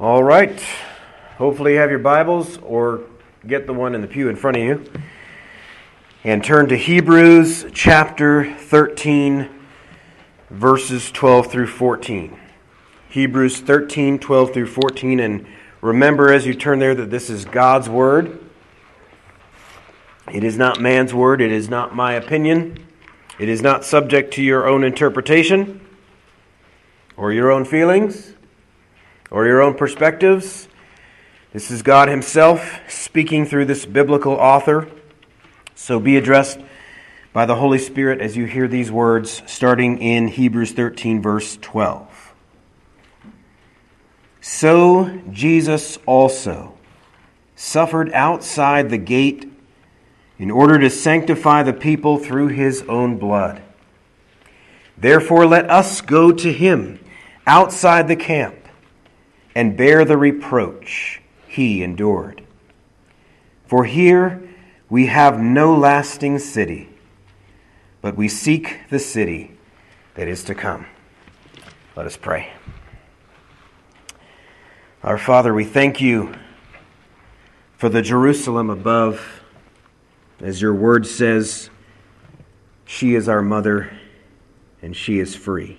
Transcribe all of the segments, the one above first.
All right. Hopefully you have your Bibles or get the one in the pew in front of you. And turn to Hebrews chapter 13, verses 12 through 14. Hebrews 13, 12 through 14. And remember as you turn there that this is God's Word. It is not man's word. It is not my opinion. It is not subject to your own interpretation or your own feelings or your own perspectives. This is God Himself speaking through this biblical author. So be addressed by the Holy Spirit as you hear these words, starting in Hebrews 13, verse 12. So Jesus also suffered outside the gate in order to sanctify the people through His own blood. Therefore let us go to Him outside the camp and bear the reproach He endured. For here we have no lasting city, but we seek the city that is to come. Let us pray. Our Father, we thank You for the Jerusalem above. As Your word says, she is our mother and she is free.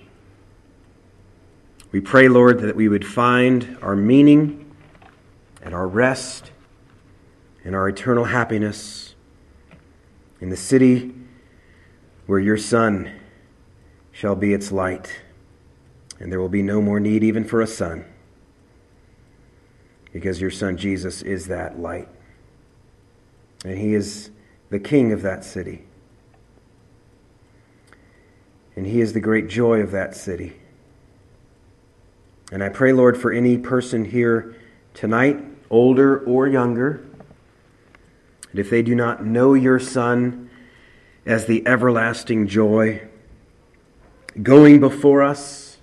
We pray, Lord, that we would find our meaning and our rest and our eternal happiness in the city where Your Son shall be its light, and there will be no more need even for a sun, because Your Son Jesus is that light, and He is the King of that city, and He is the great joy of that city. And I pray, Lord, for any person here tonight, older or younger, that if they do not know Your Son as the everlasting joy, going before us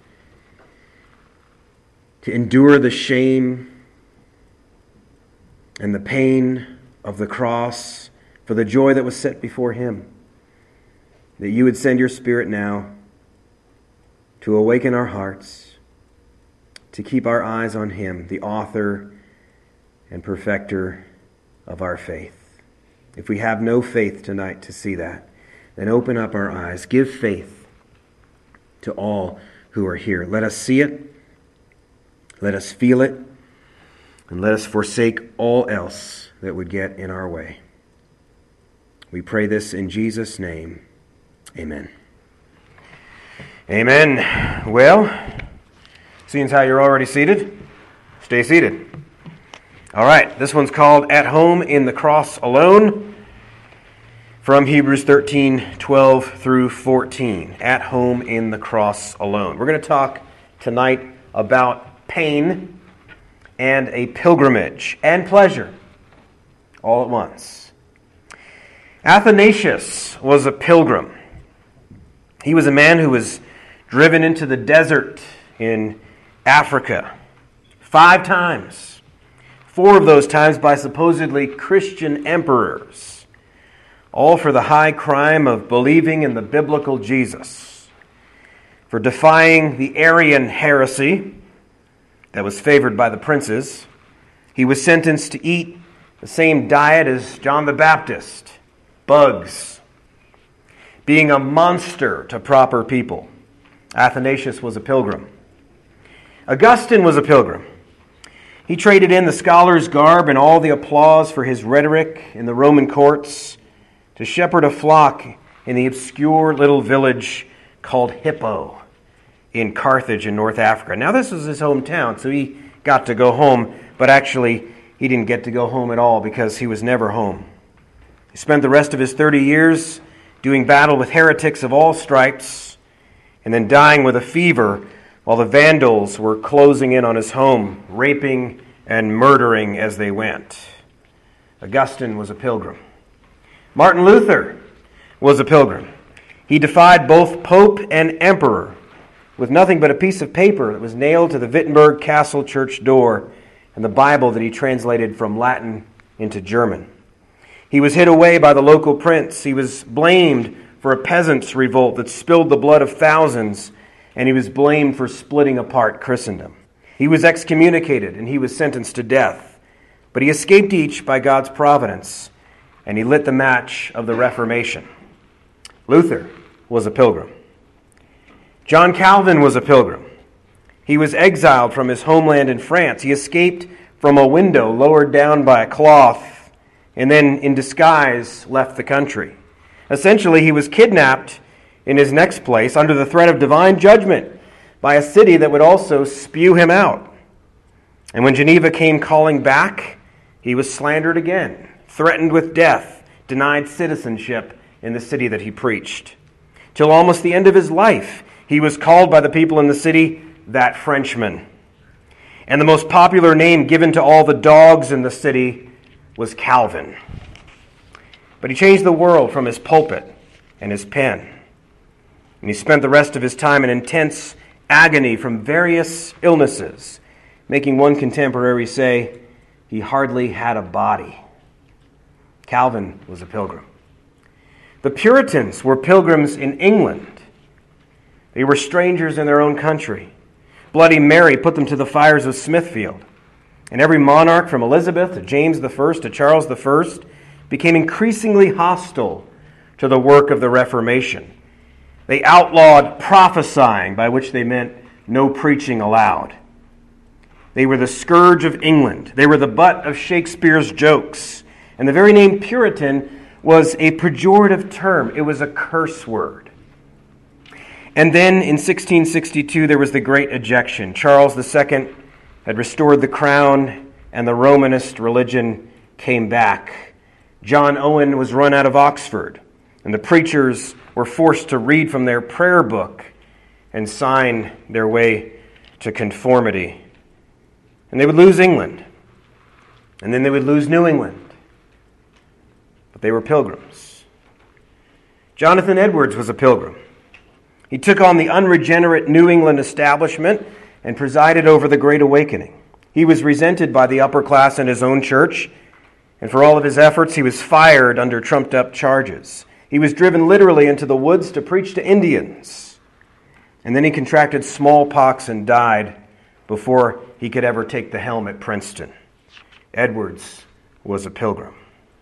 to endure the shame and the pain of the cross for the joy that was set before Him, that You would send Your Spirit now to awaken our hearts, to keep our eyes on Him, the author and perfecter of our faith. If we have no faith tonight to see that, then open up our eyes. Give faith to all who are here. Let us see it. Let us feel it. And let us forsake all else that would get in our way. We pray this in Jesus' name. Amen. Amen. Well, seeing as how you're already seated, stay seated. All right, this one's called At Home in the Cross Alone, from Hebrews 13, 12 through 14. At home in the cross alone. We're going to talk tonight about pain and a pilgrimage and pleasure all at once. Athanasius was a pilgrim. He was a man who was driven into the desert in Africa 5 times. 4 of those times by supposedly Christian emperors, all for the high crime of believing in the biblical Jesus, for defying the Arian heresy that was favored by the princes. He was sentenced to eat the same diet as John the Baptist, bugs, being a monster to proper people. Athanasius was a pilgrim. Augustine was a pilgrim. He traded in the scholar's garb and all the applause for his rhetoric in the Roman courts to shepherd a flock in the obscure little village called Hippo in Carthage in North Africa. Now this was his hometown, so he got to go home, but actually he didn't get to go home at all because he was never home. He spent the rest of his 30 years doing battle with heretics of all stripes and then dying with a fever while the Vandals were closing in on his home, raping and murdering as they went. Augustine was a pilgrim. Martin Luther was a pilgrim. He defied both Pope and Emperor with nothing but a piece of paper that was nailed to the Wittenberg Castle church door and the Bible that he translated from Latin into German. He was hid away by the local prince. He was blamed for a peasants' revolt that spilled the blood of thousands, and he was blamed for splitting apart Christendom. He was excommunicated and he was sentenced to death, but he escaped each by God's providence, and he lit the match of the Reformation. Luther was a pilgrim. John Calvin was a pilgrim. He was exiled from his homeland in France. He escaped from a window lowered down by a cloth, and then in disguise left the country. Essentially, he was kidnapped in his next place under the threat of divine judgment by a city that would also spew him out. And when Geneva came calling back, he was slandered again, threatened with death, denied citizenship in the city that he preached. Till almost the end of his life, he was called by the people in the city, that Frenchman. And the most popular name given to all the dogs in the city was Calvin. But he changed the world from his pulpit and his pen. And he spent the rest of his time in intense agony from various illnesses, making one contemporary say, he hardly had a body. Calvin was a pilgrim. The Puritans were pilgrims in England. They were strangers in their own country. Bloody Mary put them to the fires of Smithfield. And every monarch from Elizabeth to James I to Charles I became increasingly hostile to the work of the Reformation. They outlawed prophesying, by which they meant no preaching allowed. They were the scourge of England. They were the butt of Shakespeare's jokes. And the very name Puritan was a pejorative term. It was a curse word. And then in 1662, there was the Great Ejection. Charles II had restored the crown, and the Romanist religion came back. John Owen was run out of Oxford, and the preachers were forced to read from their prayer book and sign their way to conformity. And they would lose England, and then they would lose New England. But they were pilgrims. Jonathan Edwards was a pilgrim. He took on the unregenerate New England establishment and presided over the Great Awakening. He was resented by the upper class in his own church, and for all of his efforts, he was fired under trumped-up charges. He was driven literally into the woods to preach to Indians. And then he contracted smallpox and died before he could ever take the helm at Princeton. Edwards was a pilgrim.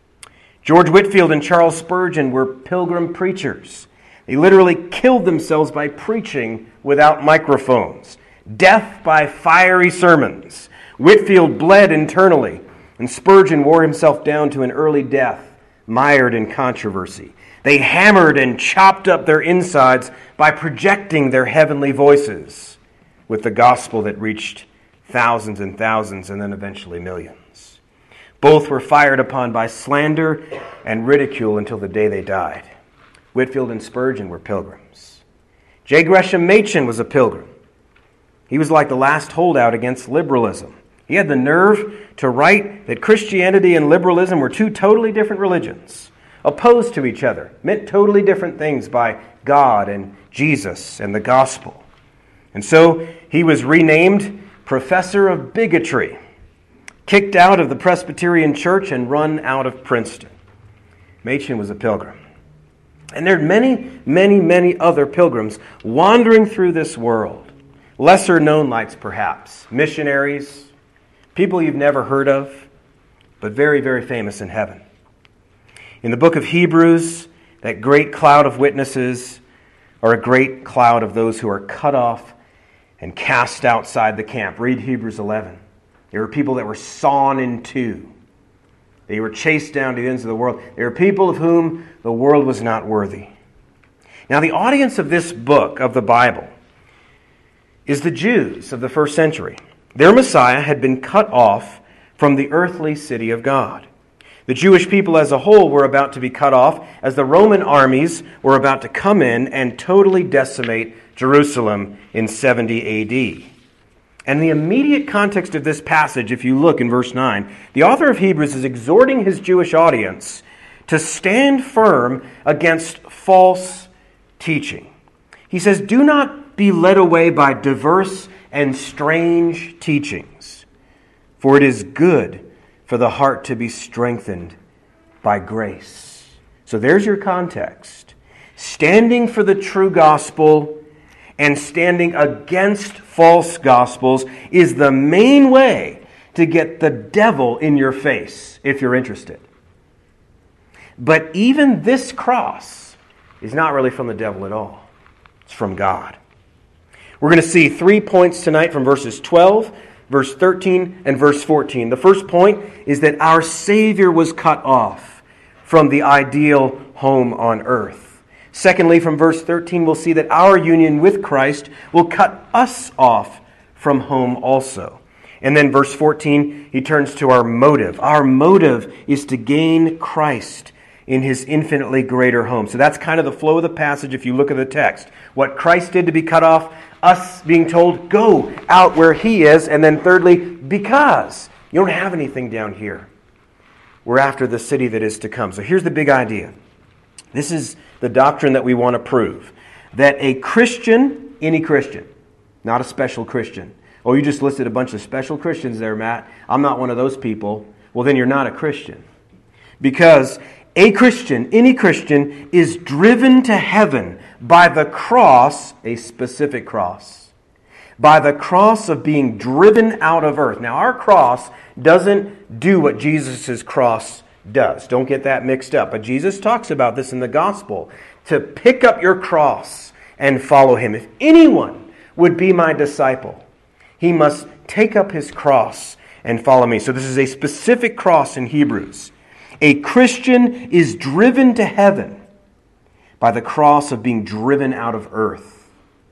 George Whitefield and Charles Spurgeon were pilgrim preachers. They literally killed themselves by preaching without microphones. Death by fiery sermons. Whitefield bled internally, and Spurgeon wore himself down to an early death, mired in controversy. They hammered and chopped up their insides by projecting their heavenly voices with the gospel that reached thousands and thousands and then eventually millions. Both were fired upon by slander and ridicule until the day they died. Whitefield and Spurgeon were pilgrims. J. Gresham Machen was a pilgrim. He was like the last holdout against liberalism. He had the nerve to write that Christianity and liberalism were two totally different religions, opposed to each other, meant totally different things by God and Jesus and the gospel. And so he was renamed Professor of Bigotry, kicked out of the Presbyterian Church and run out of Princeton. Machen was a pilgrim. And there are many, many, many other pilgrims wandering through this world. Lesser known lights, perhaps. Missionaries, people you've never heard of, but very, very famous in heaven. In the book of Hebrews, that great cloud of witnesses are a great cloud of those who are cut off and cast outside the camp. Read Hebrews 11. There were people that were sawn in two. They were chased down to the ends of the world. They were people of whom the world was not worthy. Now, the audience of this book of the Bible is the Jews of the first century. Their Messiah had been cut off from the earthly city of God. The Jewish people as a whole were about to be cut off as the Roman armies were about to come in and totally decimate Jerusalem in 70 A.D. And the immediate context of this passage, if you look in verse 9, the author of Hebrews is exhorting his Jewish audience to stand firm against false teaching. He says, "Do not be led away by diverse and strange teachings, for it is good for the heart to be strengthened by grace." So there's your context. Standing for the true gospel and standing against false gospels is the main way to get the devil in your face, if you're interested. But even this cross is not really from the devil at all. It's from God. We're going to see 3 points tonight from verses 12, verse 13, and verse 14. The first point is that our Savior was cut off from the ideal home on earth. Secondly, from verse 13, we'll see that our union with Christ will cut us off from home also. And then verse 14, he turns to our motive. Our motive is to gain Christ in his infinitely greater home. So that's kind of the flow of the passage if you look at the text. What Christ did to be cut off, us being told, go out where he is. And then thirdly, because you don't have anything down here. We're after the city that is to come. So here's the big idea. This is the doctrine that we want to prove. That a Christian, any Christian, not a special Christian. Oh, you just listed a bunch of special Christians there, Matt. I'm not one of those people. Well, then you're not a Christian. Because a Christian, any Christian, is driven to heaven by the cross, a specific cross. By the cross of being driven out of earth. Now, our cross doesn't do what Jesus' cross does. Don't get that mixed up. But Jesus talks about this in the gospel. To pick up your cross and follow him. If anyone would be my disciple, he must take up his cross and follow me. So this is a specific cross in Hebrews. A Christian is driven to heaven by the cross of being driven out of earth.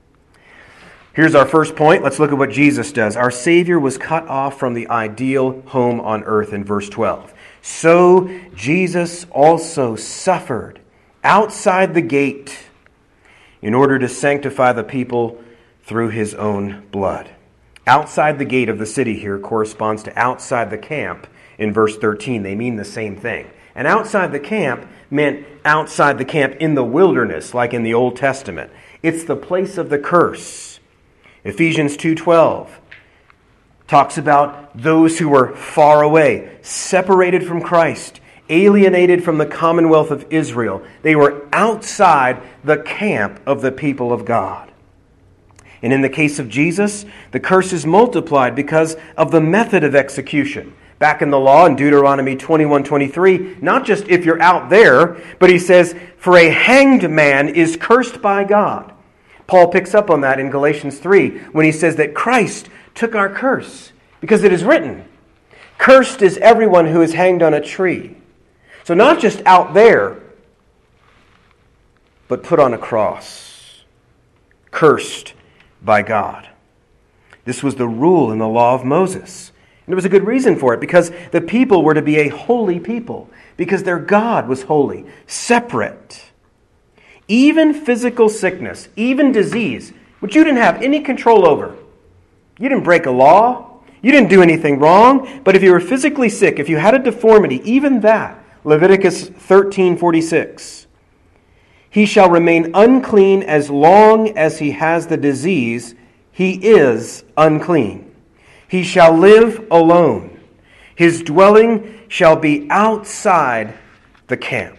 Here's our first point. Let's look at what Jesus does. Our Savior was cut off from the ideal home on earth in verse 12. So Jesus also suffered outside the gate in order to sanctify the people through his own blood. Outside the gate of the city here corresponds to outside the camp in verse 13. They mean the same thing. And outside the camp meant outside the camp in the wilderness, like in the Old Testament. It's the place of the curse. Ephesians 2:12 talks about those who were far away, separated from Christ, alienated from the commonwealth of Israel. They were outside the camp of the people of God. And in the case of Jesus, the curse is multiplied because of the method of execution. Back in the law in Deuteronomy 21:23, not just if you're out there, but he says, for a hanged man is cursed by God. Paul picks up on that in Galatians 3 when he says that Christ took our curse because it is written, cursed is everyone who is hanged on a tree. So not just out there, but put on a cross. Cursed by God. This was the rule in the law of Moses. And there was a good reason for it, because the people were to be a holy people, because their God was holy, separate. Even physical sickness, even disease, which you didn't have any control over. You didn't break a law. You didn't do anything wrong. But if you were physically sick, if you had a deformity, even that, Leviticus 13:46, he shall remain unclean as long as he has the disease. He is unclean. He shall live alone. His dwelling shall be outside the camp.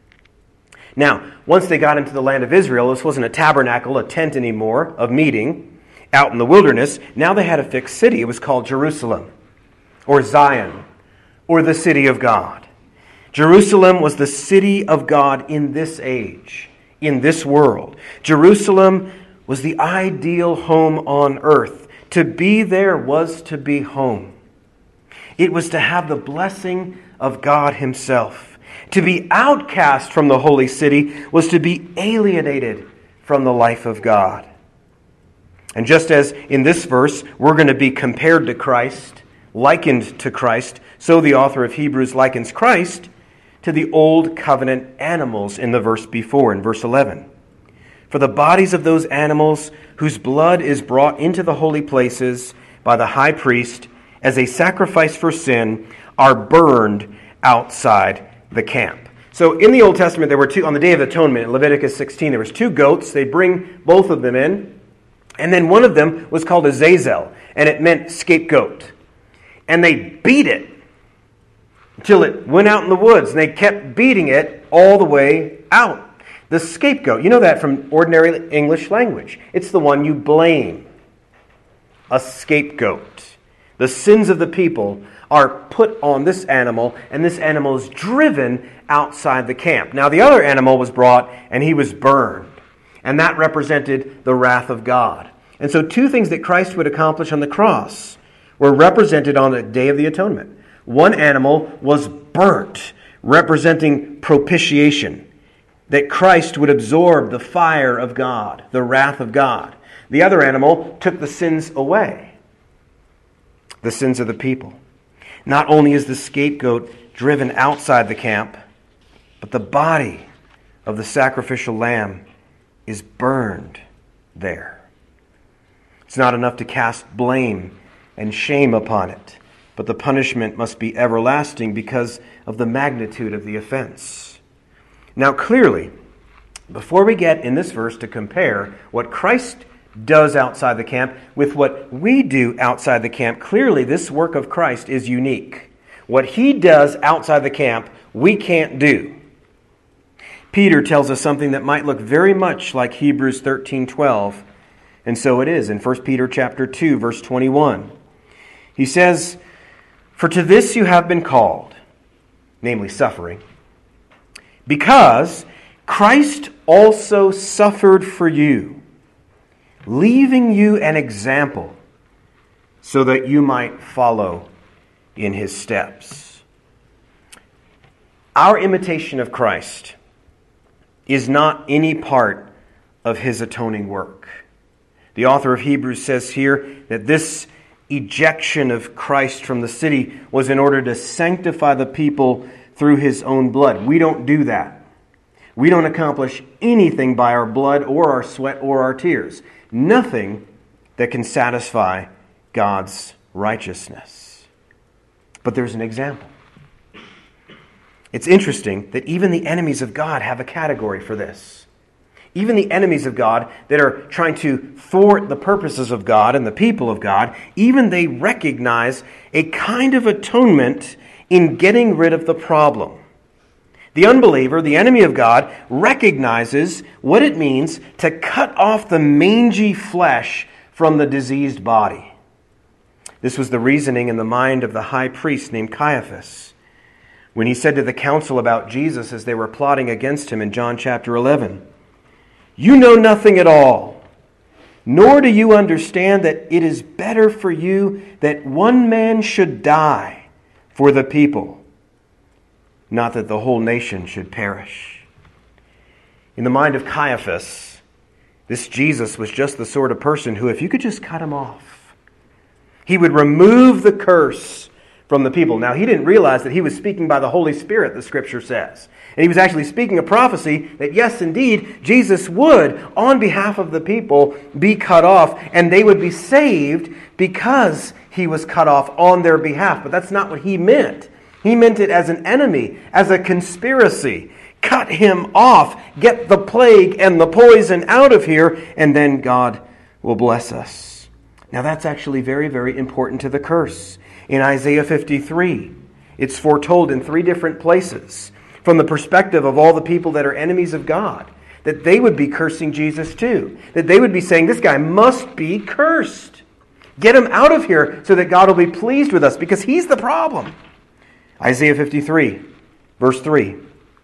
Now, once they got into the land of Israel, this wasn't a tabernacle, a tent anymore of meeting out in the wilderness. Now they had a fixed city. It was called Jerusalem, or Zion, or the city of God. Jerusalem was the city of God in this age, in this world. Jerusalem was the ideal home on earth. To be there was to be home. It was to have the blessing of God himself. To be outcast from the holy city was to be alienated from the life of God. And just as in this verse, we're going to be compared to Christ, likened to Christ, so the author of Hebrews likens Christ to the old covenant animals in the verse before, in verse 11. For the bodies of those animals whose blood is brought into the holy places by the high priest as a sacrifice for sin are burned outside the camp. So in the Old Testament, there were two, on the Day of Atonement, in Leviticus 16, there was two goats. They bring both of them in. And then one of them was called a zazel, and it meant scapegoat. And they beat it until it went out in the woods. And they kept beating it all the way out. The scapegoat, you know that from ordinary English language. It's the one you blame. A scapegoat. The sins of the people are put on this animal, and this animal is driven outside the camp. Now, the other animal was brought, and he was burned. And that represented the wrath of God. And so two things that Christ would accomplish on the cross were represented on the Day of the Atonement. One animal was burnt, representing propitiation, that Christ would absorb the fire of God, the wrath of God. The other animal took the sins away, the sins of the people. Not only is the scapegoat driven outside the camp, but the body of the sacrificial lamb is burned there. It's not enough to cast blame and shame upon it, but the punishment must be everlasting because of the magnitude of the offense. Now, clearly, before we get in this verse to compare what Christ does outside the camp with what we do outside the camp, clearly this work of Christ is unique. What he does outside the camp, we can't do. Peter tells us something that might look very much like Hebrews 13:12, and so it is in 1 Peter chapter 2, verse 21. He says, "For to this you have been called," namely suffering, "because Christ also suffered for you, leaving you an example, so that you might follow in his steps." Our imitation of Christ is not any part of his atoning work. The author of Hebrews says here that this ejection of Christ from the city was in order to sanctify the people through his own blood. We don't do that. We don't accomplish anything by our blood or our sweat or our tears. Nothing that can satisfy God's righteousness. But there's an example. It's interesting that even the enemies of God have a category for this. Even the enemies of God that are trying to thwart the purposes of God and the people of God, even they recognize a kind of atonement in getting rid of the problem. The unbeliever, the enemy of God, recognizes what it means to cut off the mangy flesh from the diseased body. This was the reasoning in the mind of the high priest named Caiaphas, when he said to the council about Jesus as they were plotting against him in John chapter 11, "You know nothing at all, nor do you understand that it is better for you that one man should die for the people, not that the whole nation should perish." In the mind of Caiaphas, this Jesus was just the sort of person who, if you could just cut him off, he would remove the curse from the people. Now, he didn't realize that he was speaking by the Holy Spirit, the Scripture says. And he was actually speaking a prophecy that, yes, indeed, Jesus would, on behalf of the people, be cut off, and they would be saved because he was cut off on their behalf. But that's not what he meant. He meant it as an enemy, as a conspiracy. Cut him off, get the plague and the poison out of here, and then God will bless us. Now, that's actually very, very important to the curse. In Isaiah 53, it's foretold in 3 different places from the perspective of all the people that are enemies of God, that they would be cursing Jesus too. That they would be saying, this guy must be cursed. Get him out of here so that God will be pleased with us because he's the problem. Isaiah 53, verse 3.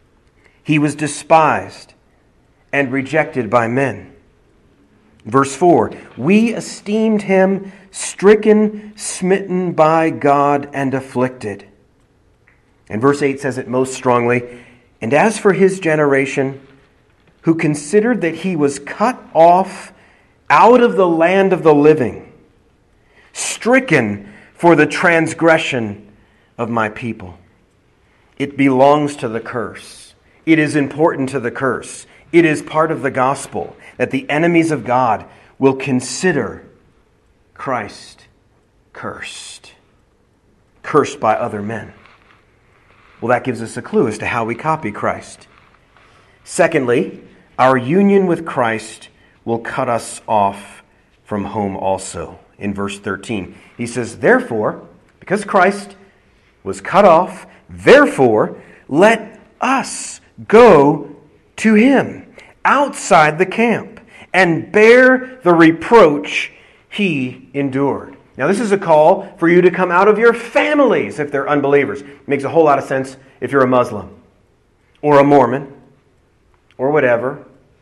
"He was despised and rejected by men." Verse 4, "We esteemed him stricken, smitten by God, and afflicted." And verse 8 says it most strongly, "And as for his generation, who considered that he was cut off out of the land of the living, stricken for the transgression of my people." It belongs to the curse. It is important to the curse. It is part of the gospel that the enemies of God will consider Christ cursed. Cursed by other men. Well, that gives us a clue as to how we copy Christ. Secondly, our union with Christ will cut us off from home also. In verse 13, he says, "Therefore, because Christ was cut off, therefore, let us go to him." outside the camp and bear the reproach he endured. Now, this is a call for you to come out of your families if they're unbelievers. It makes a whole lot of sense if you're a Muslim or a Mormon or whatever.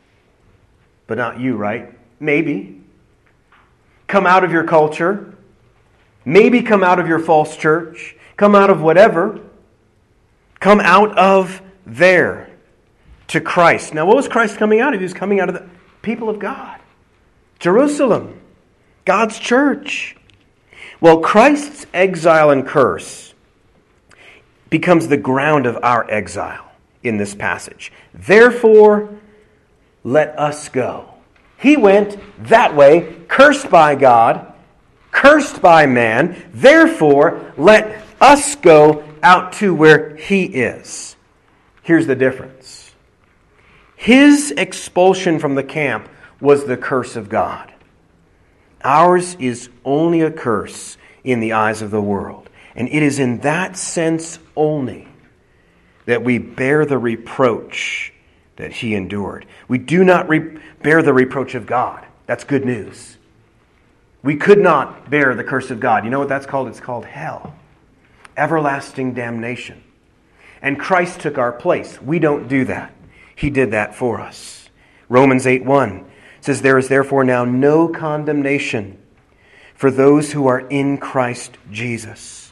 But not you, right? Maybe. Come out of your culture. Maybe come out of your false church. Come out of whatever. Come out of there to Christ. Now, what was Christ coming out of? He was coming out of the people of God. Jerusalem. God's church. Well, Christ's exile and curse becomes the ground of our exile in this passage. Therefore, let us go. He went that way, cursed by God, cursed by man. Therefore, let us go out to where he is. Here's the difference. His expulsion from the camp was the curse of God. Ours is only a curse in the eyes of the world. And it is in that sense only that we bear the reproach that he endured. We do not bear the reproach of God. That's good news. We could not bear the curse of God. You know what that's called? It's called hell. Everlasting damnation. And Christ took our place. We don't do that. He did that for us. Romans 8:1 says, there is therefore now no condemnation for those who are in Christ Jesus.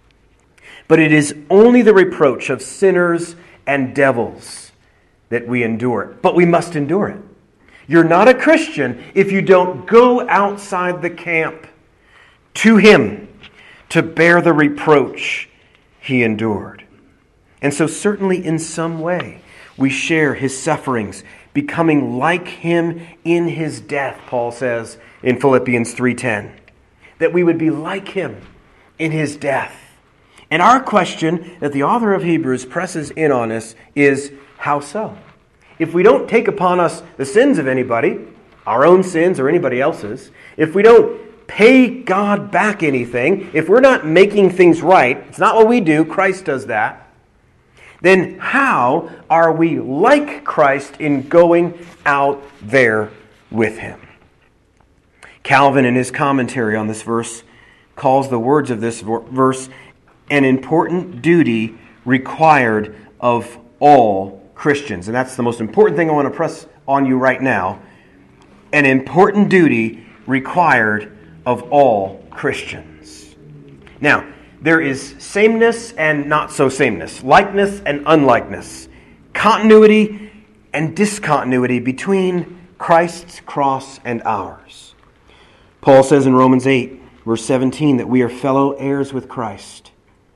But it is only the reproach of sinners and devils that we endure. But we must endure it. You're not a Christian if you don't go outside the camp to him to bear the reproach he endured. And so certainly in some way we share his sufferings, becoming like him in his death, Paul says in Philippians 3:10. That we would be like him in his death. And our question that the author of Hebrews presses in on us is, how so? If we don't take upon us the sins of anybody, our own sins or anybody else's, if we don't pay God back anything, if we're not making things right, it's not what we do, Christ does that, then how are we like Christ in going out there with him? Calvin, in his commentary on this verse, calls the words of this verse an important duty required of all Christians. And that's the most important thing I want to press on you right now. An important duty required of all Christians. Now, there is sameness and not so sameness, likeness and unlikeness, continuity and discontinuity between Christ's cross and ours. Paul says in Romans 8, verse 17, that we are fellow heirs with Christ,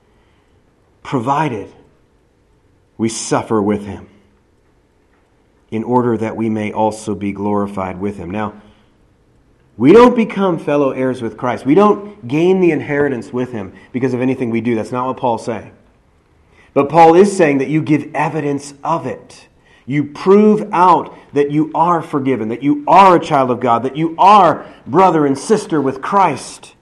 provided we suffer with him, in order that we may also be glorified with him. Now, we don't become fellow heirs with Christ. We don't gain the inheritance with him because of anything we do. That's not what Paul's saying. But Paul is saying that you give evidence of it. You prove out that you are forgiven, that you are a child of God, that you are brother and sister with Christ,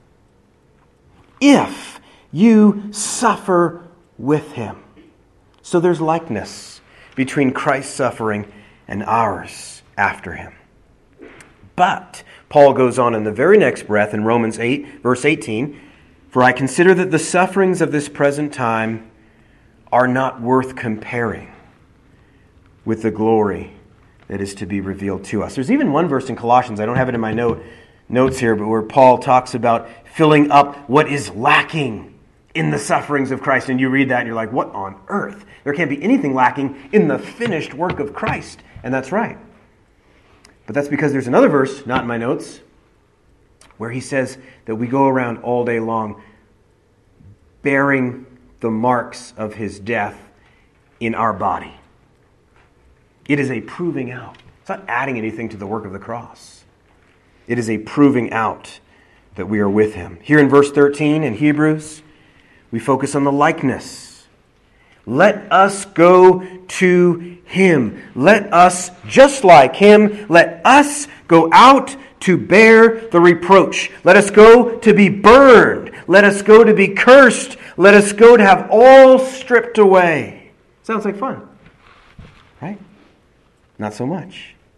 if you suffer with him. So there's likeness between Christ's suffering and ours after him. But Paul goes on in the very next breath in Romans 8, verse 18, for I consider that the sufferings of this present time are not worth comparing with the glory that is to be revealed to us. There's even one verse in Colossians, I don't have it in my notes here, but where Paul talks about filling up what is lacking in the sufferings of Christ. And you read that and you're like, what on earth? There can't be anything lacking in the finished work of Christ. And that's right. But that's because there's another verse, not in my notes, where he says that we go around all day long bearing the marks of his death in our body. It is a proving out. It's not adding anything to the work of the cross. It is a proving out that we are with him. Here in verse 13 in Hebrews, we focus on the likeness. Let us go to him. Let us, just like him, let us go out to bear the reproach. Let us go to be burned. Let us go to be cursed. Let us go to have all stripped away. Sounds like fun, right? Not so much.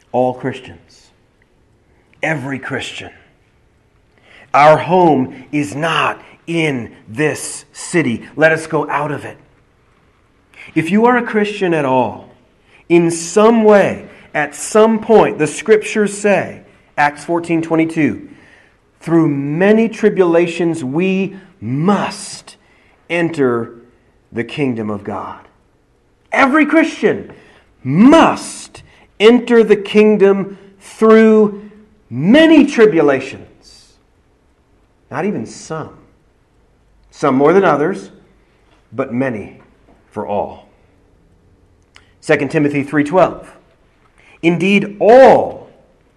All Christians. Every Christian. Our home is not in this city. Let us go out of it. If you are a Christian at all, in some way, at some point, the Scriptures say, Acts 14:22, through many tribulations we must enter the kingdom of God. Every Christian must enter the kingdom through many tribulations. Not even some. Some more than others, but many for all. 2 Timothy 3:12. Indeed, all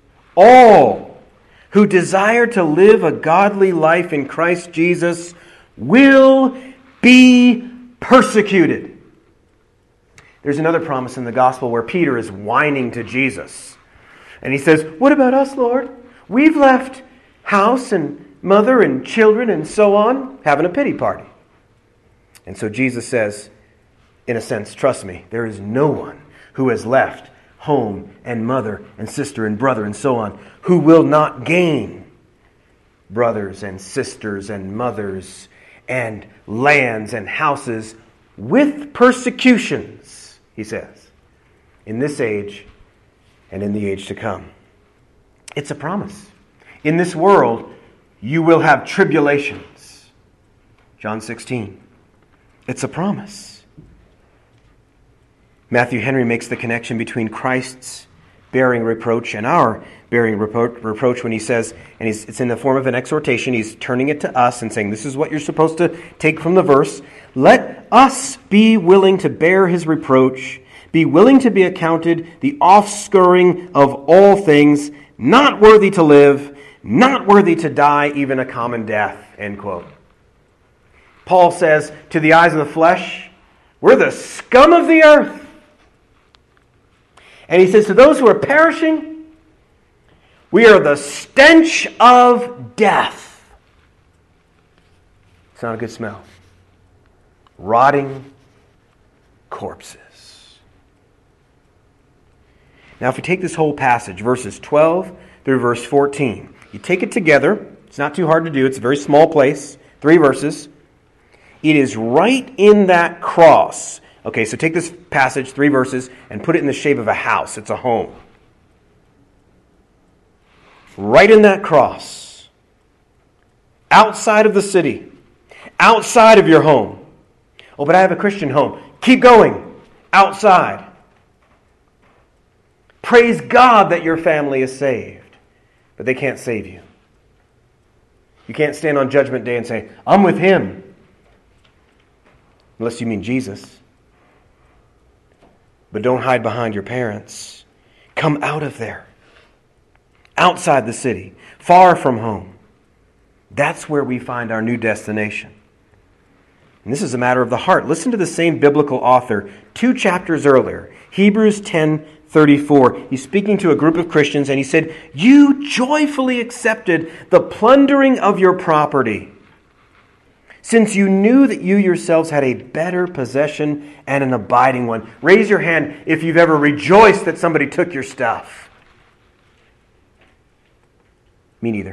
who desire to live a godly life in Christ Jesus will be persecuted. There's another promise in the gospel where Peter is whining to Jesus. And he says, "What about us, Lord? We've left house and mother and children and so on, having a pity party." And so Jesus says, in a sense, trust me, there is no one who has left home and mother and sister and brother and so on who will not gain brothers and sisters and mothers and lands and houses with persecutions, he says, in this age and in the age to come. It's a promise. In this world, you will have tribulations. John 16. It's a promise. Matthew Henry makes the connection between Christ's bearing reproach and our bearing reproach when he says, and it's in the form of an exhortation, he's turning it to us and saying, this is what you're supposed to take from the verse. Let us be willing to bear his reproach, be willing to be accounted the offscouring of all things, not worthy to live, not worthy to die, even a common death, end quote. Paul says, to the eyes of the flesh, we're the scum of the earth. And he says, to those who are perishing, we are the stench of death. It's not a good smell. Rotting corpses. Now, if we take this whole passage, verses 12 through verse 14, you take it together. It's not too hard to do. It's a very small place. 3 verses. It is right in that cross. Okay, so take this passage, 3 verses, and put it in the shape of a house. It's a home. Right in that cross. Outside of the city. Outside of your home. Oh, but I have a Christian home. Keep going. Outside. Praise God that your family is saved. But they can't save you. You can't stand on Judgment Day and say, I'm with him. Unless you mean Jesus. But don't hide behind your parents. Come out of there. Outside the city. Far from home. That's where we find our new destination. And this is a matter of the heart. Listen to the same biblical author 2 chapters earlier. Hebrews 10:34. He's speaking to a group of Christians and he said, you joyfully accepted the plundering of your property, since you knew that you yourselves had a better possession and an abiding one. Raise your hand if you've ever rejoiced that somebody took your stuff. Me neither.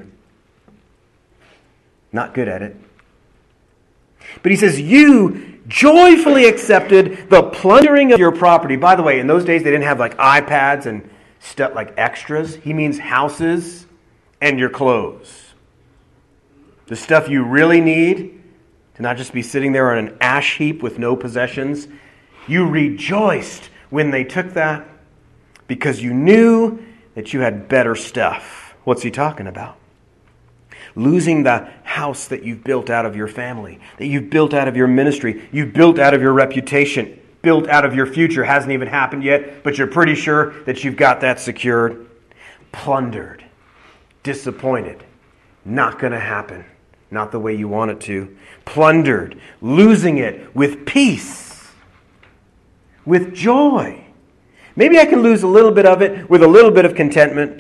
Not good at it. But he says, you joyfully accepted the plundering of your property. By the way, in those days they didn't have like iPads and stuff like extras. He means houses and your clothes. The stuff you really need. To not just be sitting there on an ash heap with no possessions. You rejoiced when they took that because you knew that you had better stuff. What's he talking about? Losing the house that you've built out of your family, that you've built out of your ministry, you've built out of your reputation, built out of your future. Hasn't even happened yet, but you're pretty sure that you've got that secured. Plundered, disappointed, not going to happen. Not the way you want it to. Plundered, losing it with peace, with joy. Maybe I can lose a little bit of it with a little bit of contentment,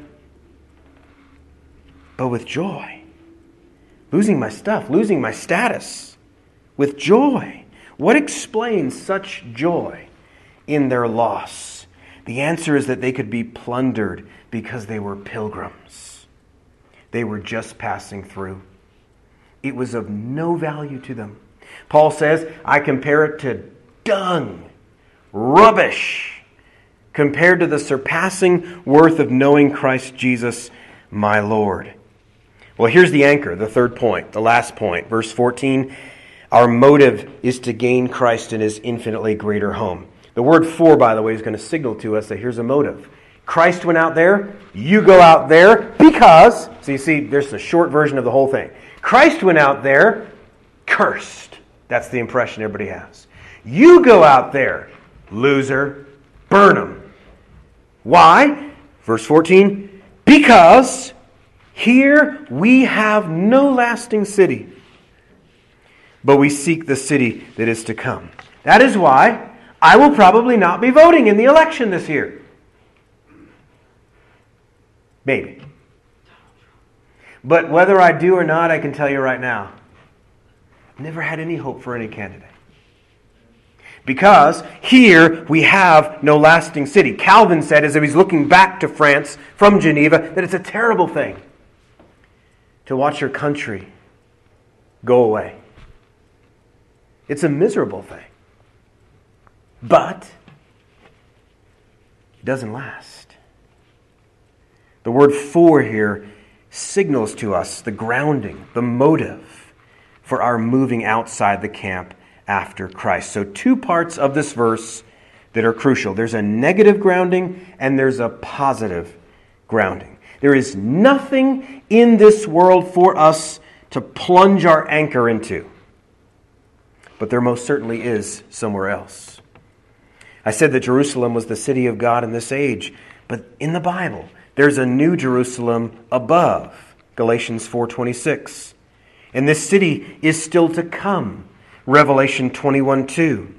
but with joy. Losing my stuff, losing my status, with joy. What explains such joy in their loss? The answer is that they could be plundered because they were pilgrims. They were just passing through. It was of no value to them. Paul says, I compare it to dung, rubbish, compared to the surpassing worth of knowing Christ Jesus, my Lord. Well, here's the anchor, the third point, the last point. Verse 14, our motive is to gain Christ in his infinitely greater home. The word for, by the way, is going to signal to us that here's a motive. Christ went out there, you go out there because, so you see, there's a short version of the whole thing. Christ went out there cursed. That's the impression everybody has. You go out there, loser, burn them. Why? Verse 14, because here we have no lasting city, but we seek the city that is to come. That is why I will probably not be voting in the election this year. Maybe. But whether I do or not, I can tell you right now, I've never had any hope for any candidate. Because here we have no lasting city. Calvin said, as he was looking back to France from Geneva, that it's a terrible thing to watch your country go away. It's a miserable thing. But it doesn't last. The word for here signals to us the grounding, the motive for our moving outside the camp after Christ. So 2 parts of this verse that are crucial. There's a negative grounding and there's a positive grounding. There is nothing in this world for us to plunge our anchor into. But there most certainly is somewhere else. I said that Jerusalem was the city of God in this age, but in the Bible, there's a new Jerusalem above, Galatians 4:26. And this city is still to come, Revelation 21:2.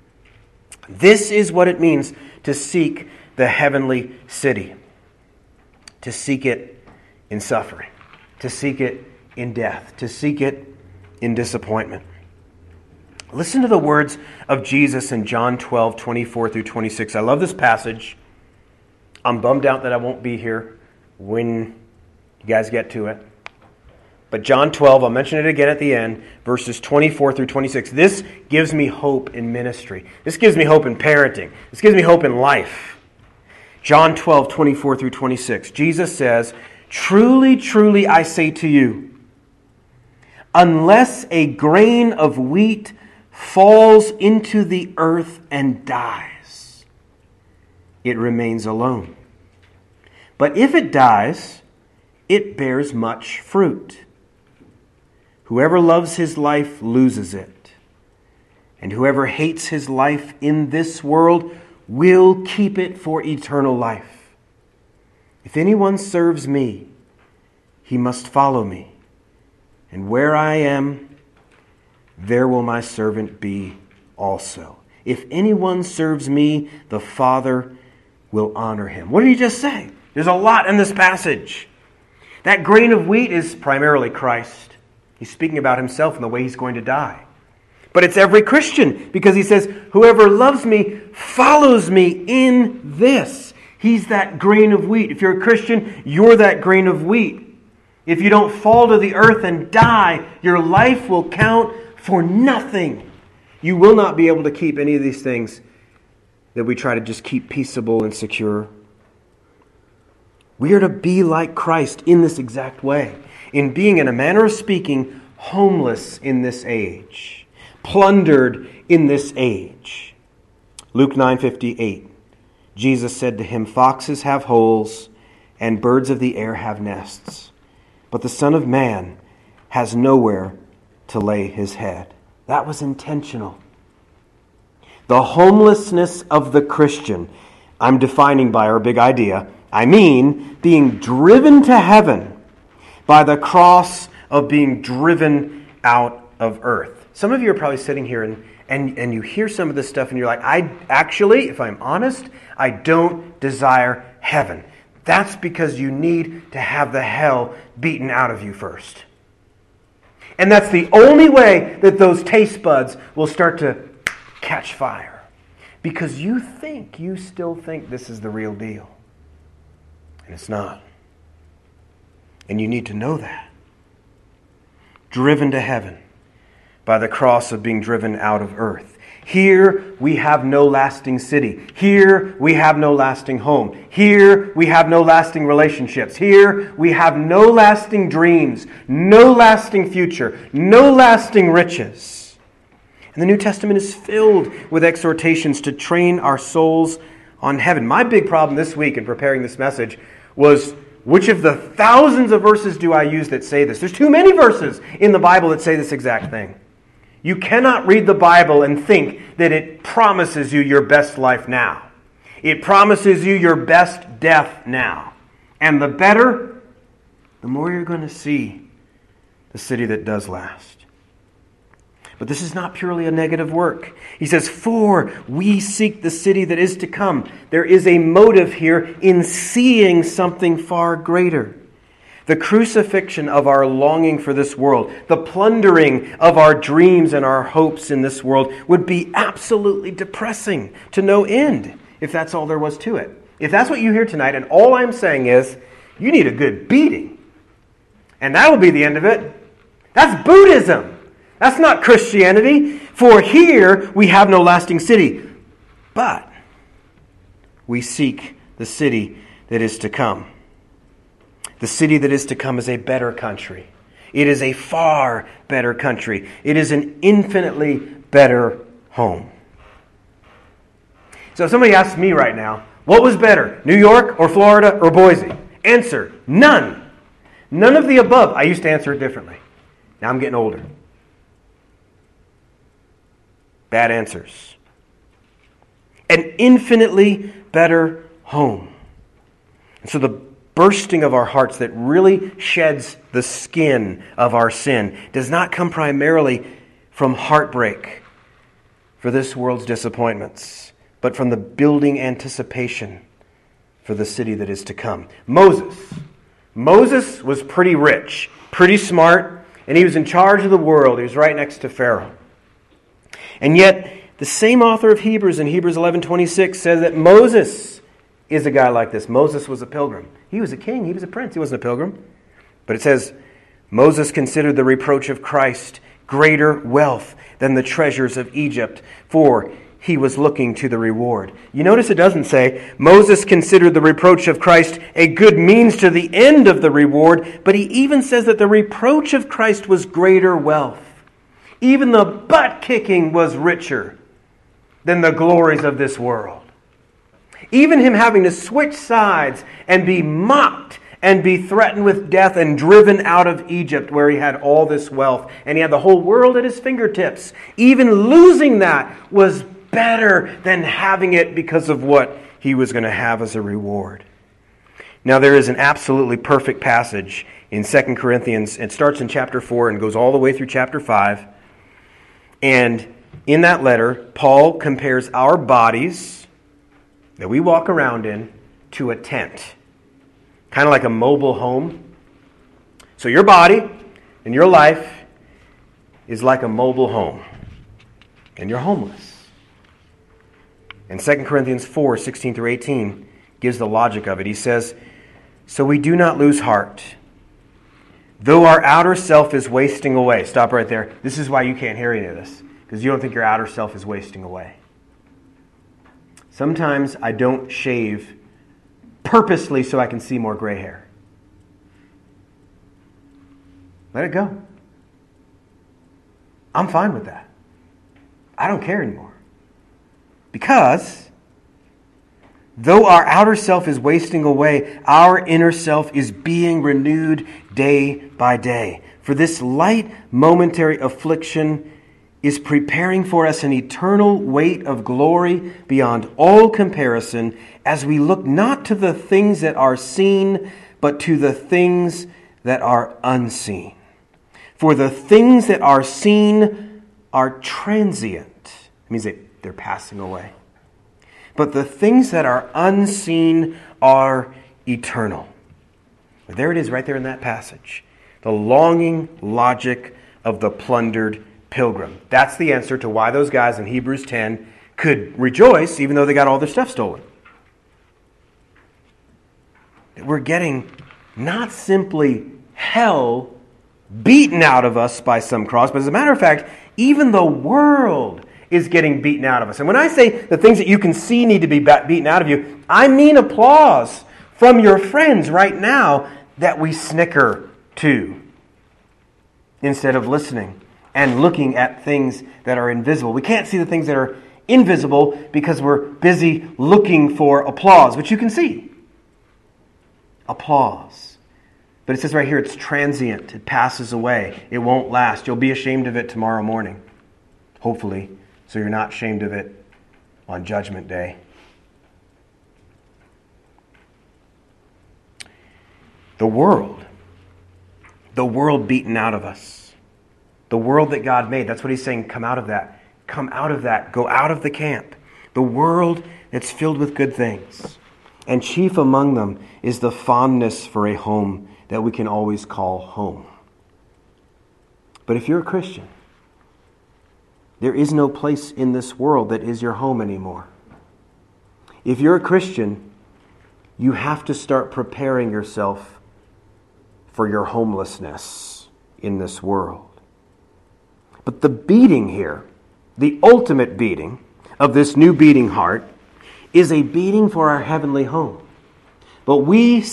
This is what it means to seek the heavenly city. To seek it in suffering, to seek it in death, to seek it in disappointment. Listen to the words of Jesus in John 12:24-26. I love this passage. I'm bummed out that I won't be here when you guys get to it. But John 12, I'll mention it again at the end, verses 24-26. This gives me hope in ministry. This gives me hope in parenting. This gives me hope in life. John 12:24-26. Jesus says, truly, truly, I say to you, unless a grain of wheat falls into the earth and dies, it remains alone. But if it dies, it bears much fruit. Whoever loves his life loses it, and whoever hates his life in this world will keep it for eternal life. If anyone serves me, he must follow me, and where I am, there will my servant be also. If anyone serves me, the Father will honor him. What did he just say? There's a lot in this passage. That grain of wheat is primarily Christ. He's speaking about himself and the way he's going to die. But it's every Christian, because he says, whoever loves me follows me in this. He's that grain of wheat. If you're a Christian, you're that grain of wheat. If you don't fall to the earth and die, your life will count for nothing. You will not be able to keep any of these things that we try to just keep peaceable and secure. We are to be like Christ in this exact way, in being, in a manner of speaking, homeless in this age, plundered in this age. Luke 9:58, Jesus said to him, foxes have holes and birds of the air have nests, but the Son of Man has nowhere to lay his head. That was intentional. The homelessness of the Christian, I'm defining by our big idea. I mean, being driven to heaven by the cross of being driven out of earth. Some of you are probably sitting here and you hear some of this stuff and you're like, I actually, if I'm honest, I don't desire heaven. That's because you need to have the hell beaten out of you first. And that's the only way that those taste buds will start to catch fire. because you still think this is the real deal. And it's not. And you need to know that. Driven to heaven by the cross of being driven out of earth. Here we have no lasting city. Here we have no lasting home. Here we have no lasting relationships. Here we have no lasting dreams, no lasting future, no lasting riches. And the New Testament is filled with exhortations to train our souls on heaven. My big problem this week in preparing this message was, which of the thousands of verses do I use that say this? There's too many verses in the Bible that say this exact thing. You cannot read the Bible and think that it promises you your best life now. It promises you your best death now. And the better, the more you're going to see the city that does last. But this is not purely a negative work. He says, for we seek the city that is to come. There is a motive here in seeing something far greater. The crucifixion of our longing for this world, the plundering of our dreams and our hopes in this world would be absolutely depressing to no end if that's all there was to it. If that's what you hear tonight, and all I'm saying is, you need a good beating. And that'll be the end of it. That's Buddhism. That's not Christianity. For here we have no lasting city, but we seek the city that is to come. The city that is to come is a better country. It is a far better country. It is an infinitely better home. So if somebody asks me right now, what was better, New York or Florida or Boise? Answer, none. None of the above. I used to answer it differently. Now I'm getting older. Bad answers. An infinitely better home. And so the bursting of our hearts that really sheds the skin of our sin does not come primarily from heartbreak for this world's disappointments, but from the building anticipation for the city that is to come. Moses was pretty rich, pretty smart, and he was in charge of the world. He was right next to Pharaoh. And yet, the same author of Hebrews in Hebrews 11:26 says that Moses is a guy like this. Moses was a pilgrim. He was a king. He was a prince. He wasn't a pilgrim. But it says, Moses considered the reproach of Christ greater wealth than the treasures of Egypt, for he was looking to the reward. You notice it doesn't say, Moses considered the reproach of Christ a good means to the end of the reward, but he even says that the reproach of Christ was greater wealth. Even the butt-kicking was richer than the glories of this world. Even him having to switch sides and be mocked and be threatened with death and driven out of Egypt where he had all this wealth and he had the whole world at his fingertips. Even losing that was better than having it because of what he was going to have as a reward. Now there is an absolutely perfect passage in 2 Corinthians. It starts in chapter 4 and goes all the way through chapter 5. And in that letter, Paul compares our bodies that we walk around in to a tent. Kind of like a mobile home. So your body and your life is like a mobile home. And you're homeless. And 2 Corinthians 4, 16 through 18 gives the logic of it. He says, so we do not lose heart. Though our outer self is wasting away. Stop right there. This is why you can't hear any of this. Because you don't think your outer self is wasting away. Sometimes I don't shave purposely so I can see more gray hair. Let it go. I'm fine with that. I don't care anymore. Because though our outer self is wasting away, our inner self is being renewed day by day. For this light momentary affliction is preparing for us an eternal weight of glory beyond all comparison as we look not to the things that are seen, but to the things that are unseen. For the things that are seen are transient. It means that they're passing away. But the things that are unseen are eternal. But there it is right there in that passage. The longing logic of the plundered pilgrim. That's the answer to why those guys in Hebrews 10 could rejoice even though they got all their stuff stolen. We're getting not simply hell beaten out of us by some cross, but as a matter of fact, even the world is getting beaten out of us. And when I say the things that you can see need to be beaten out of you, I mean applause from your friends right now that we snicker to instead of listening and looking at things that are invisible. We can't see the things that are invisible because we're busy looking for applause, which you can see. Applause. But it says right here it's transient. It passes away. It won't last. You'll be ashamed of it tomorrow morning. Hopefully, so you're not ashamed of it on Judgment Day. The world beaten out of us. The world that God made. That's what he's saying. Come out of that. Come out of that. Go out of the camp. The world that's filled with good things. And chief among them is the fondness for a home that we can always call home. But if you're a Christian, there is no place in this world that is your home anymore. If you're a Christian, you have to start preparing yourself for your homelessness in this world. But the beating here, the ultimate beating of this new beating heart, is a beating for our heavenly home. But we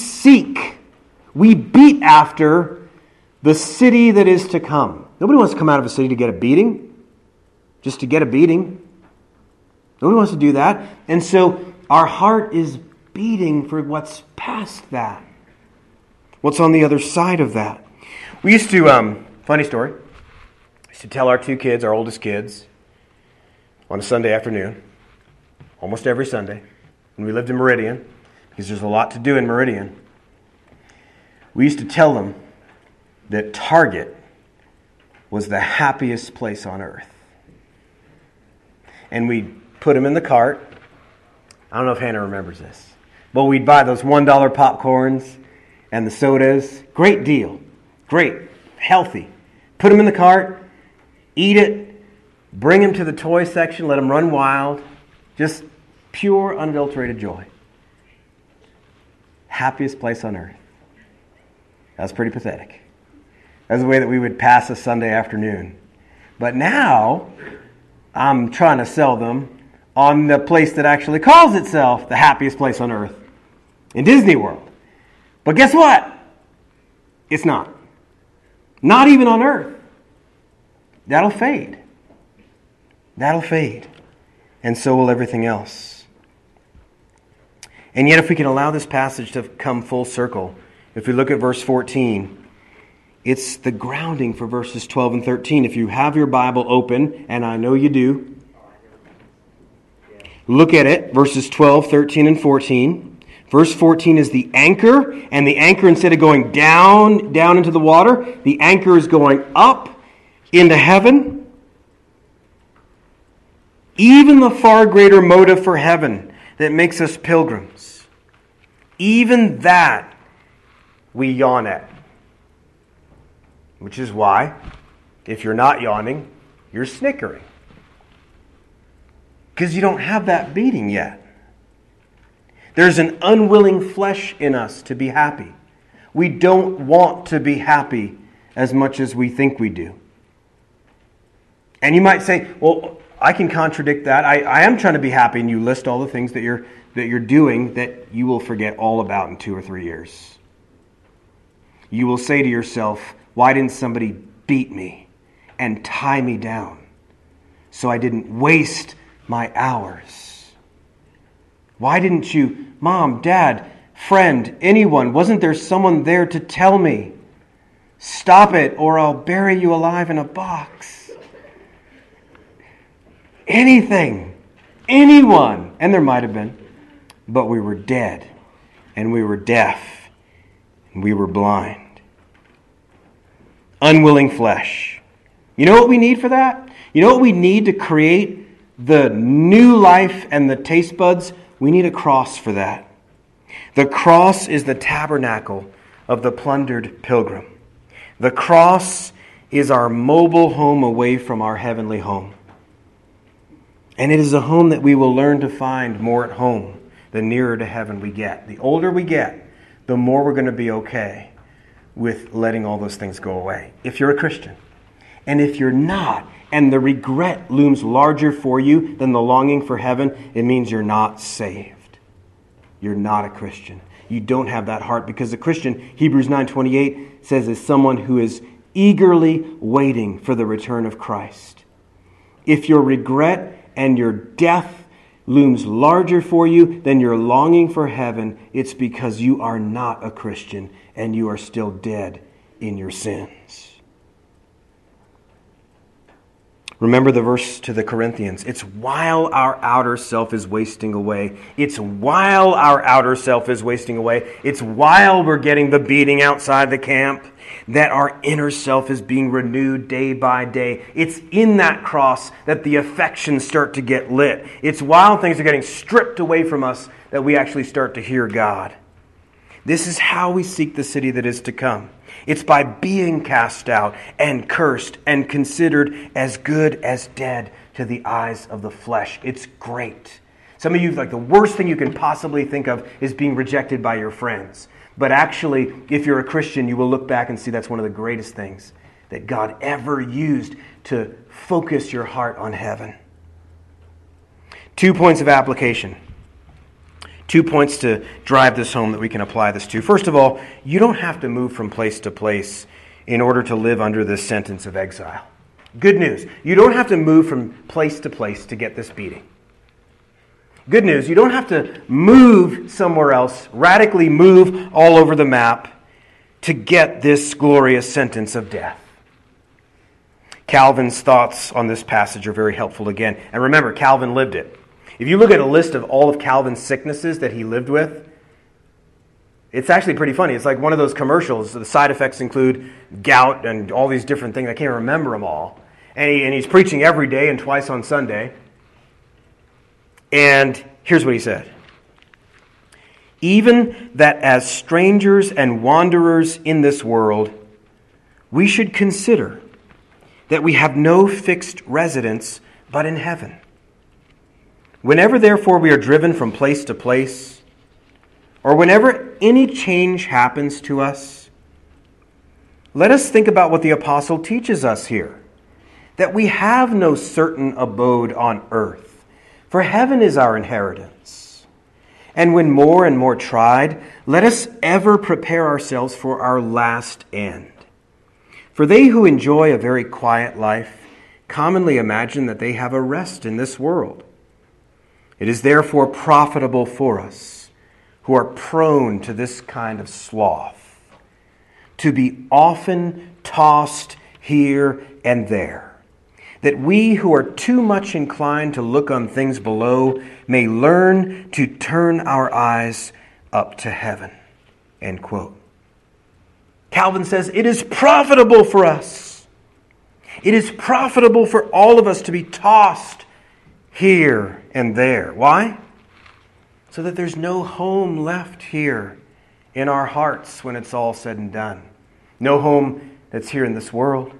beat after the city that is to come. Nobody wants to come out of a city to get a beating, just to get a beating. Nobody wants to do that. And so our heart is beating for what's past that. What's on the other side of that? We used to, funny story, we used to tell our two kids, our oldest kids, on a Sunday afternoon, almost every Sunday, when we lived in Meridian, because there's a lot to do in Meridian, we used to tell them that Target was the happiest place on earth. And we'd put them in the cart. I don't know if Hannah remembers this, but we'd buy those $1 popcorns and the sodas. Great deal. Great. Healthy. Put them in the cart, eat it, bring them to the toy section, let them run wild. Just pure, unadulterated joy. Happiest place on earth. That's pretty pathetic. That's the way that we would pass a Sunday afternoon. But now, I'm trying to sell them on the place that actually calls itself the happiest place on earth, in Disney World. But guess what? It's not. Not even on earth. That'll fade. That'll fade. And so will everything else. And yet, if we can allow this passage to come full circle, if we look at verse 14, it's the grounding for verses 12 and 13. If you have your Bible open, and I know you do, look at it, verses 12, 13, and 14. Verse 14 is the anchor, and the anchor, instead of going down into the water, the anchor is going up into heaven. Even the far greater motive for heaven that makes us pilgrims, even that we yawn at. Which is why, if you're not yawning, you're snickering. Because you don't have that beating yet. There's an unwilling flesh in us to be happy. We don't want to be happy as much as we think we do. And you might say, well, I can contradict that. I am trying to be happy, and you list all the things that you're doing that you will forget all about in 2 or 3 years. You will say to yourself, why didn't somebody beat me and tie me down so I didn't waste my hours? Why didn't you, Mom, Dad, friend, anyone, wasn't there someone there to tell me, stop it or I'll bury you alive in a box? Anything, anyone, and there might have been, but we were dead, and we were deaf, and we were blind. Unwilling flesh. You know what we need for that? You know what we need to create the new life and the taste buds? We need a cross for that. The cross is the tabernacle of the plundered pilgrim. The cross is our mobile home away from our heavenly home. And it is a home that we will learn to find more at home the nearer to heaven we get. The older we get, the more we're going to be okay with letting all those things go away. If you're a Christian. And if you're not, and the regret looms larger for you than the longing for heaven, it means you're not saved. You're not a Christian. You don't have that heart, because a Christian, Hebrews 9:28 says, is someone who is eagerly waiting for the return of Christ. If your regret and your death looms larger for you than your longing for heaven, it's because you are not a Christian and you are still dead in your sins. Remember the verse to the Corinthians. It's while our outer self is wasting away. It's while our outer self is wasting away. It's while we're getting the beating outside the camp that our inner self is being renewed day by day. It's in that cross that the affections start to get lit. It's while things are getting stripped away from us that we actually start to hear God. This is how we seek the city that is to come. It's by being cast out and cursed and considered as good as dead to the eyes of the flesh. It's great. Some of you, like, the worst thing you can possibly think of is being rejected by your friends. But actually, if you're a Christian, you will look back and see that's one of the greatest things that God ever used to focus your heart on heaven. 2 points of application. 2 points to drive this home that we can apply this to. First of all, you don't have to move from place to place in order to live under this sentence of exile. Good news. You don't have to move from place to place to get this beating. Good news. You don't have to move somewhere else, radically move all over the map to get this glorious sentence of death. Calvin's thoughts on this passage are very helpful again. And remember, Calvin lived it. If you look at a list of all of Calvin's sicknesses that he lived with, it's actually pretty funny. It's like one of those commercials. The side effects include gout and all these different things. I can't remember them all. And he's preaching every day and twice on Sunday. And here's what he said. Even that as strangers and wanderers in this world, we should consider that we have no fixed residence but in heaven. Whenever, therefore, we are driven from place to place, or whenever any change happens to us, let us think about what the apostle teaches us here, that we have no certain abode on earth, for heaven is our inheritance. And when more and more tried, let us ever prepare ourselves for our last end. For they who enjoy a very quiet life commonly imagine that they have a rest in this world. It is therefore profitable for us, who are prone to this kind of sloth, to be often tossed here and there, that we who are too much inclined to look on things below may learn to turn our eyes up to heaven. End quote. Calvin says it is profitable for us. It is profitable for all of us to be tossed here and there. Why? So that there's no home left here in our hearts when it's all said and done. No home that's here in this world.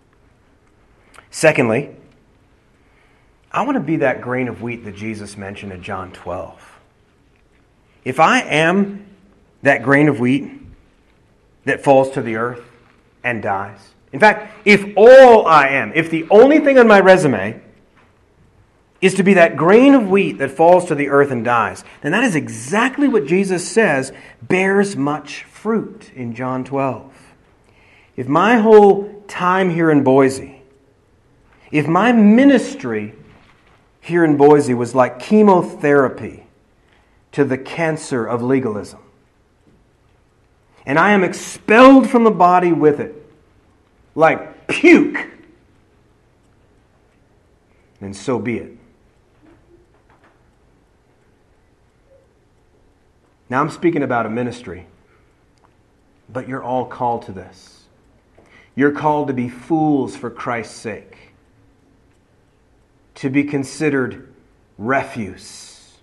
Secondly, I want to be that grain of wheat that Jesus mentioned in John 12. If I am that grain of wheat that falls to the earth and dies, in fact, if all I am, if the only thing on my resume is to be that grain of wheat that falls to the earth and dies, then that is exactly what Jesus says bears much fruit in John 12. If my whole time here in Boise, if my ministry here in Boise was like chemotherapy to the cancer of legalism, and I am expelled from the body with it, like puke, then so be it. Now I'm speaking about a ministry, but you're all called to this. You're called to be fools for Christ's sake, to be considered refuse,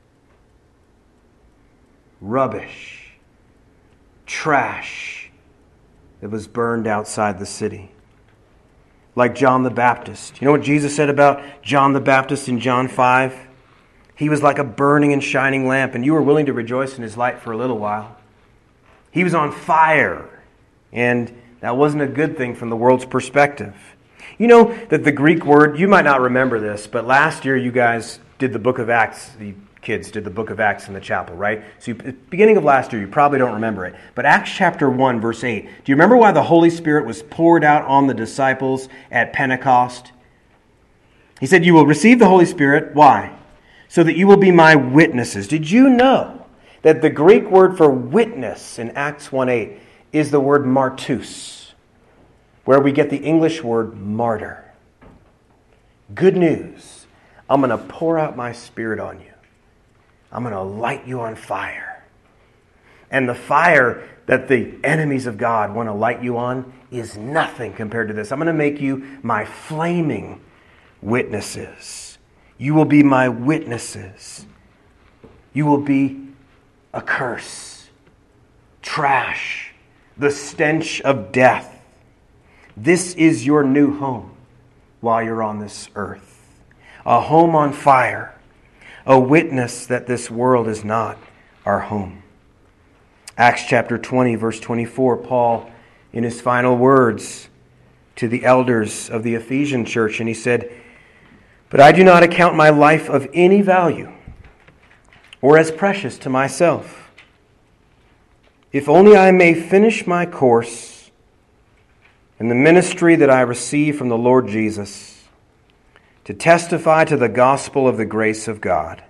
rubbish, trash that was burned outside the city. like John the Baptist. You know what Jesus said about John the Baptist in John 5? He was like a burning and shining lamp, and you were willing to rejoice in his light for a little while. He was on fire, and that wasn't a good thing from the world's perspective. You know that the Greek word, you might not remember this, but last year you guys did the book of Acts. The kids did the book of Acts in the chapel, right? So at the beginning of last year, you probably don't remember it. But Acts chapter 1, verse 8. Do you remember why the Holy Spirit was poured out on the disciples at Pentecost? He said, you will receive the Holy Spirit. Why? So that you will be my witnesses. Did you know that the Greek word for witness in Acts 1:8 is the word martus, where we get the English word martyr? Good news. I'm going to pour out my Spirit on you. I'm going to light you on fire. And the fire that the enemies of God want to light you on is nothing compared to this. I'm going to make you my flaming witnesses. You will be my witnesses. You will be a curse, trash, the stench of death. This is your new home while you're on this earth. A home on fire. A witness that this world is not our home. Acts chapter 20, verse 24, Paul, in his final words to the elders of the Ephesian church, and he said, but I do not account my life of any value or as precious to myself, if only I may finish my course in the ministry that I receive from the Lord Jesus, to testify to the gospel of the grace of God.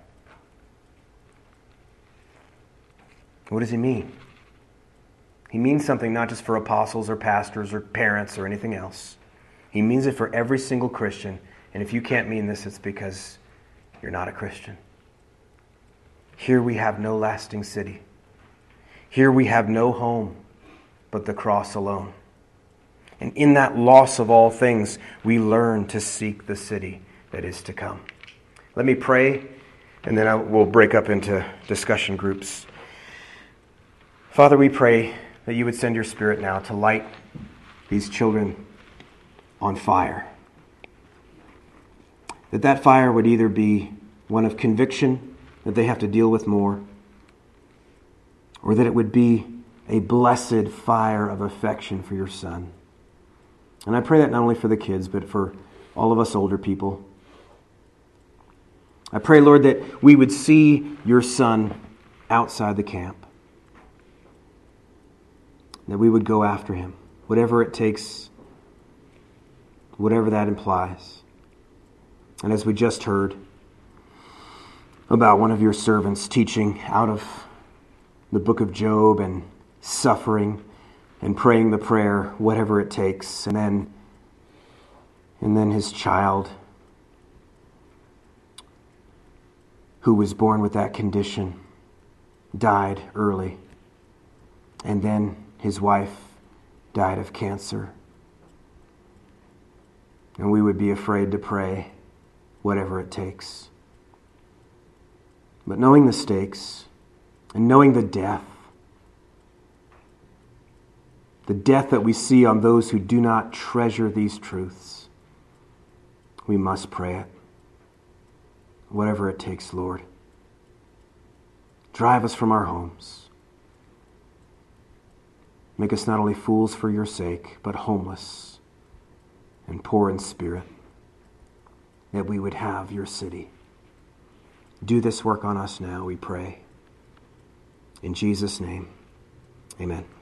What does he mean? He means something not just for apostles or pastors or parents or anything else. He means it for every single Christian. And if you can't mean this, it's because you're not a Christian. Here we have no lasting city. Here we have no home but the cross alone. And in that loss of all things, we learn to seek the city that is to come. Let me pray, and then we'll break up into discussion groups. Father, we pray that you would send your Spirit now to light these children on fire. That fire would either be one of conviction that they have to deal with more, or that it would be a blessed fire of affection for your Son. And I pray that not only for the kids, but for all of us older people. I pray, Lord, that we would see your Son outside the camp. That we would go after him, whatever it takes, whatever that implies. And as we just heard about one of your servants teaching out of the book of Job and suffering and praying the prayer, whatever it takes, and then his child who was born with that condition died early, and then his wife died of cancer. And we would be afraid to pray whatever it takes. But knowing the stakes and knowing the death that we see on those who do not treasure these truths, we must pray it. Whatever it takes, Lord. Drive us from our homes. Make us not only fools for your sake, but homeless and poor in spirit, that we would have your city. Do this work on us now, we pray. In Jesus' name, amen.